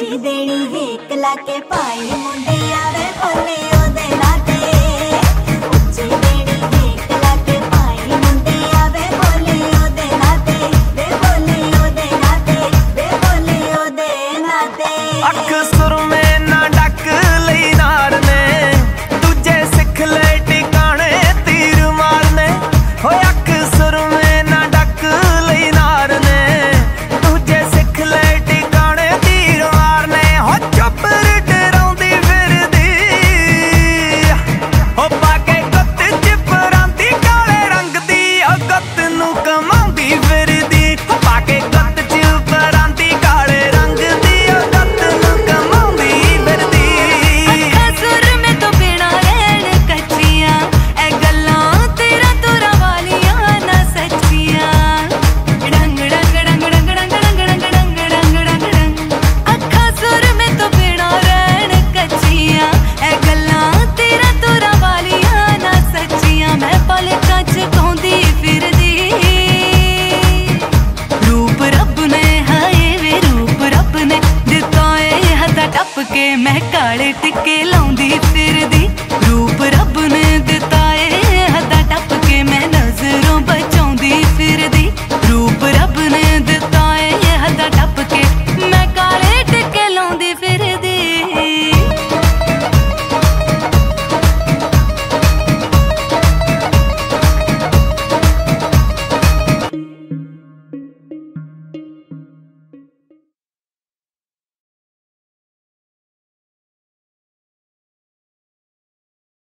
ਉੱਚੀ ਦੇਣੀ ਹੀਕ ਲਾ ਕੇ ਭਾਈ ਮੁੰਡੇ ਆਵੇ ਬੋਲੇ ਉਹਦੇ ਲਾਤੇ ਉੱਚੀ ਦੇਣੀ ਹੀਕ ਲਾ ਕੇ ਭਾਈ ਮੁੰਡੇ ਆਵੇ ਬੋਲੇ ਉਹਦੇ ਲਾਤੇ ਵੇ ਬੋਲੇ ਉਹਦੇ ਲਾਤੇ ਵੇ ਬੋਲੇ ਉਹਦੇ ਲਾਤੇ ਅੱਖ ਸੁਰਮੇ ਨਾ ਡੱਕ ਲਈ ਨਾਰ ਨੇ ਦੂਜੇ ਸਿੱਖ ਲੈ ਟਿਕਾਣੇ ਤੀਰ ਮਾਰਨੇ ਹੋਏ ਅੱਖ ਸੁਰਮੇ ਨਾ ਡੱਕ ਲਈ ਨਾਰ ਨੇ ਦੂਜੇ ਸਿੱਖ ਲੈ ਟਿਕਾਣੇ ਤੀਰ ਮਾਰਨੇ ਹੋ ਚੁੱਪਰ ਡਰਾਉਂਦੀ ਫਿਰਦੀ ਹੋ ਪਾ ਕੇ ਗੁੱਤ ਚ ਪਰਾਂਦੀ ਕਾਲੇ ਰੰਗ ਦੀ ਉਹ ਗੁੱਤ ਨੂੰ ਕਮਾਉਂਦੀ ਫਿਰਦੀ ਹੋ ਪਾ ਕੇ ਗੁੱਤ ਚ ਪਰਾਂਦੀ ਕਾਲੇ ਰੰਗ ਦੀ ਉਹ ਗੁੱਤ ਨੂੰ ਕਮਾਉਂਦੀ ਫਿਰਦੀ ਅੱਖਾਂ ਸੁਰਮੇ ਤੋਂ ਬਿਨਾਂ ਰਹਿਣ ਕੱਚੀਆਂ ਇਹ ਗੱਲਾਂ ਤੇਰਾ ਤੁਰਾ ਵਾਲੀਆਂ ਨਾ ਸੱਚੀਆਂ ਡੰਗ ਡੰਗ ਡੰਗ ਡੰਗ ਡੰਗ ਡੰਗ ਡੰਗ ਡੰਗ ਡੰਗ ਡੰਗ ਅੱਖਾਂ ਸੁਰਮੇ ਤੋਂ ਬਿਨਾਂ ਰਹਿਣ ਕੱਚੀਆਂ ਇਹ ਗੱਲਾਂ ਤੇਰਾ ਤੁਰਾ ਵਾਲੀਆਂ ਨਾ ਸੱਚੀਆਂ ਮੈਂ ਪਲਕਾਂ ਚ ਗਾਉਂਦੀ ਫਿਰਦੀ ਰੂਪ ਰੱਬ ਨੇ ਹਾਏ ਵੇ ਰੂਪ ਰੱਬ ਨੇ ਦਿੱਤਾ ਏ ਹੱਥਾਂ ਟੱਪ ਕੇ ਮੈਂ ਕਾਲੇ ਟਿੱਕੇ